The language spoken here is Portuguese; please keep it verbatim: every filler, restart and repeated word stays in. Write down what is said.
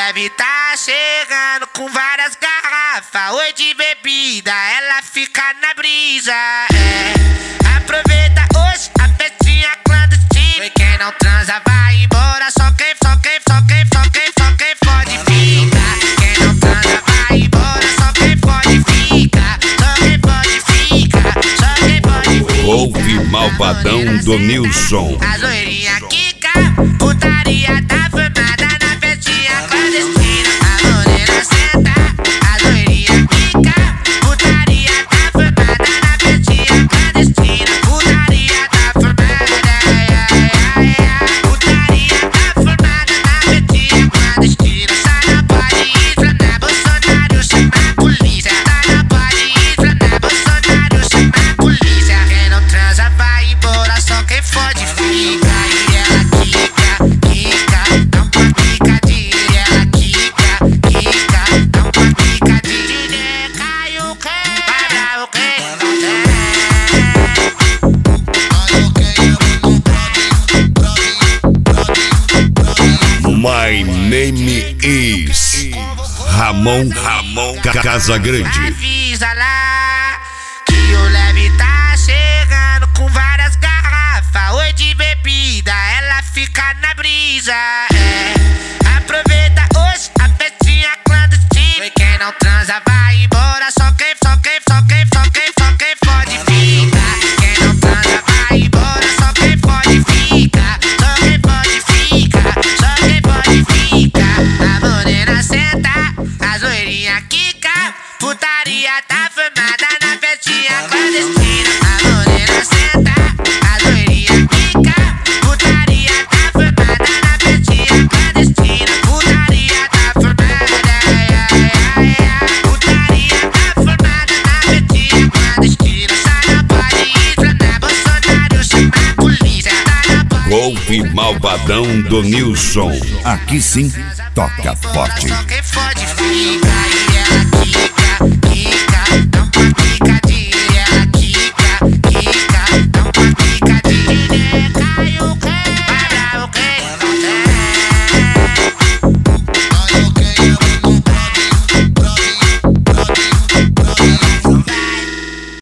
Leve tá chegando com várias garrafas, oi de bebida, ela fica na brisa. É, aproveita hoje a festinha clandestina. E quem não transa vai embora, só quem, só quem, só quem, só quem, só quem pode ficar. Quem não transa vai embora, só quem pode ficar. Só quem pode ficar, só quem pode ficar. Ouve Malvadão do Nilson. As loirinhas quica, putaria tá formada na festinha clandestina. A morena senta, as loirinhas quica, putaria tá formada na festinha clandestina. Putaria tá formada, putaria tá formada na festinha clandestina. Sai não pode ir, Flana Bolsonaro chama a polícia. Sai não pode ir, Flana Bolsonaro chama a polícia. Quem não transa vai embora, só quem pode fica. E ela quica, quica, dá uma picadinha. Ela quica, quica, dá uma picadinha. Cai o quê? Vai bravo quem não tem. My name is Ramon Ramon Casagrande. Avisa lá que o Leve tá chegando com várias garrafas, oi de bebida, ela fica na brisa. É, aproveita hoje a festinha clandestina. E quem não transa vai embora, só quem, só quem, só quem, só quem, só quem pode ficar. Quem não transa vai embora, só quem pode ficar. Só quem pode ficar, só quem pode ficar. A morena senta, as loirinhas quica, putaria tá formada na festinha clandestina. A morena senta, as loirinhas quica, putaria tá formada na festinha clandestina. Putaria tá formada, putaria tá formada na festinha clandestina. Sai não pode ir, Flana Bolsonaro chama a polícia. Sai não pode ir. Ouve Malvadão do Nilson. Aqui sim, toca forte. Só quem pode ficar. E ela quica, quica, dá uma picadinha. Ela quica, quica, dá uma picadinha. Cai o quê?